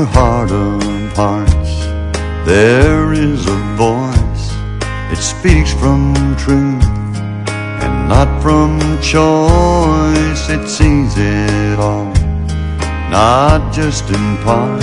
your heart of hearts, there is a voice. It speaks from truth and not from choice. It sees it all, not just in part.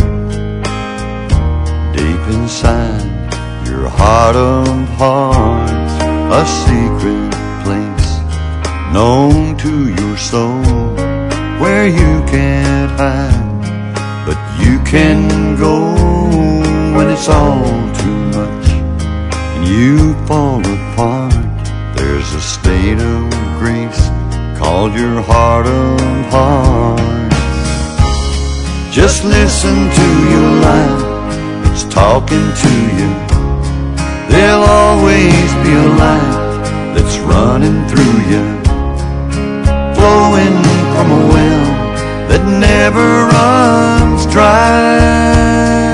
Deep inside your heart of hearts, a secret place known to your soul, where you can't hide, but you can go when it's all too much and you fall apart. There's a state of grace called your heart of hearts. Just listen to your life, it's talking to you. There'll always be a light that's running through you, flowing from a well that never runs dry.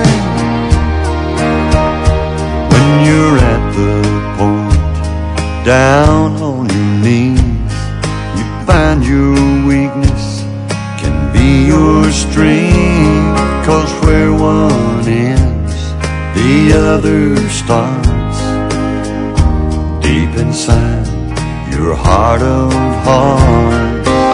When you're at the point, down on your knees, you find your weakness can be your strength. 'Cause where one ends, the other starts. Deep inside your heart of hearts.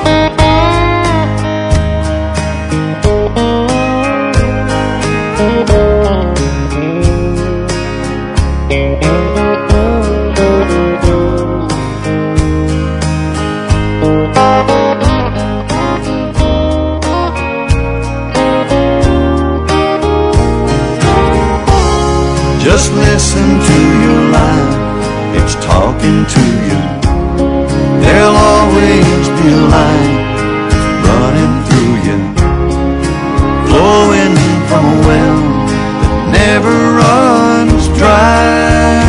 Just listen to your life, it's talking to you. There'll always be a light running through you, flowing from a well that never runs dry.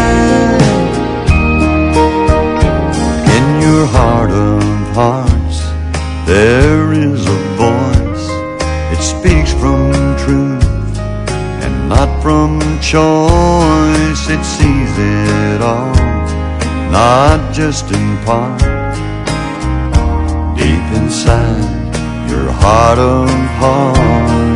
In your heart of hearts, there is a voice. It speaks from truth and not from choice. It sees it all, not just in part. Deep inside your heart of hearts.